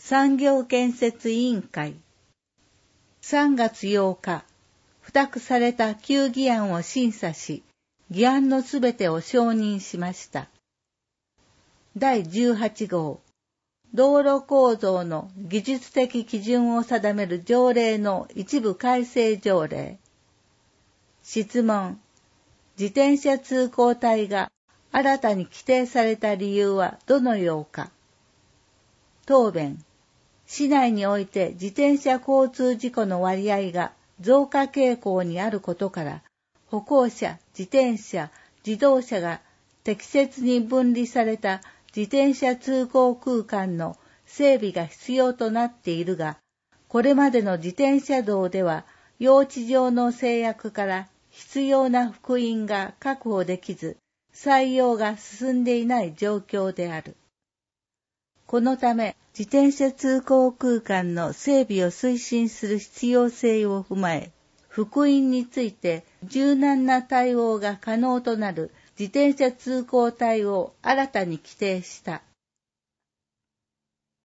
産業建設委員会。3月8日、付託された旧議案を審査し、議案のすべてを承認しました。第18号、道路構造の技術的基準を定める条例の一部改正条例。質問。自転車通行帯が新たに規定された理由はどのようか。答弁。市内において自転車交通事故の割合が増加傾向にあることから、歩行者、自転車、自動車が適切に分離された自転車通行空間の整備が必要となっているが、これまでの自転車道では用地上の制約から必要な幅員が確保できず、採用が進んでいない状況である。このため、自転車通行空間の整備を推進する必要性を踏まえ、幅員について柔軟な対応が可能となる自転車通行帯を新たに規定した。